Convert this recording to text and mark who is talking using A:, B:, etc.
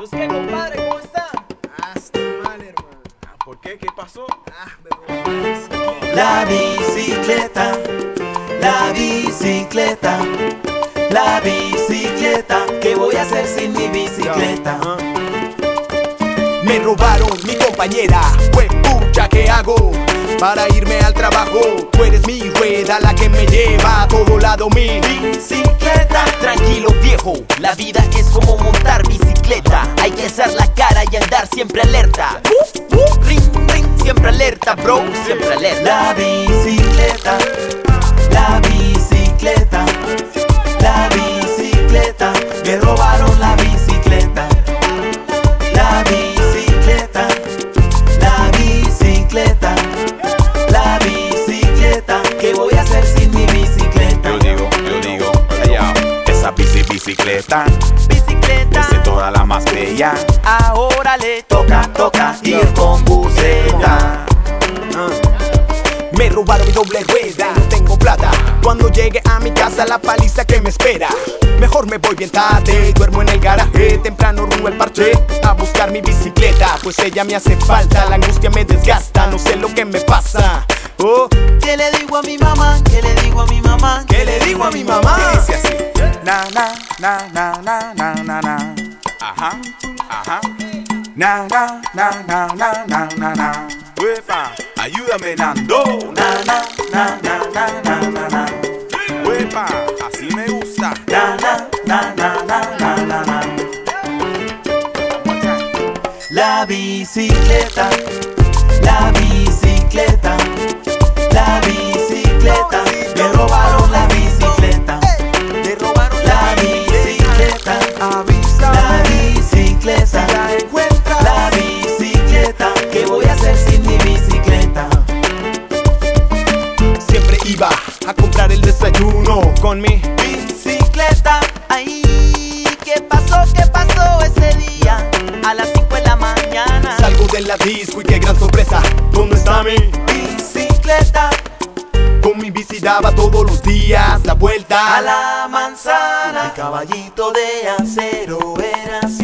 A: Pues qué, compadre, ¿cómo está?
B: Estoy mal, hermano.
A: ¿Por qué? ¿Qué pasó?
C: La bicicleta, la bicicleta, la bicicleta. ¿Qué voy a hacer sin mi bicicleta?
B: Me robaron mi compañera, pues pucha, ¿qué hago? Para irme al trabajo, tú eres mi rueda, la que me lleva a todo lado, mi
C: bicicleta. Tranquilo viejo, la vida es como montar bicicleta. Hay que hacer la cara y andar siempre alerta. Ring, ring, siempre alerta, bro, siempre alerta. La bicicleta, la bicicleta, la bicicleta. Me robaron la bicicleta. La bicicleta, la bicicleta, la bicicleta. ¿Qué voy a hacer sin mi bicicleta?
D: Yo digo, allá, esa bicicleta,
C: Bicicleta,
D: es toda la más bella.
C: ahora le toca ir con buceta.
B: Me robaron mi doble rueda, no tengo plata. Cuando llegue a mi casa la paliza que me espera. Mejor me voy bien tarde, duermo en el garaje. Temprano rumbo al parche a buscar mi bicicleta, pues ella me hace falta, la angustia me desgasta. No sé lo que me pasa.
C: ¿Qué le digo a mi mamá? ¿Qué le digo a mi mamá?
B: ¿Qué le digo a mi mamá?
D: Dice así, na na na na na na na na. Ajá, ajá. Na na na na na na na na. Uepa, ayúdame Nando.
C: Na na na na na na na na.
D: Uepa, así me gusta.
C: Na na na na na na na na. La bicicleta, la bicicleta, la bicicleta. Me robaron la bicicleta.
B: Me robaron
C: La bicicleta,
B: avisa,
C: la bicicleta,
B: la encuentras.
C: la bicicleta. ¿Qué voy a hacer sin mi bicicleta?
B: Siempre iba a comprar el desayuno con mi
C: Bicicleta, ay, ¿qué pasó ese día? A las 5 de la mañana.
B: Salgo de la disco y qué gran sorpresa, ¿dónde está mi
C: Bicicleta,
B: Con mi bici daba todos los días la vuelta
C: a la manzana. Mi caballito de acero era así.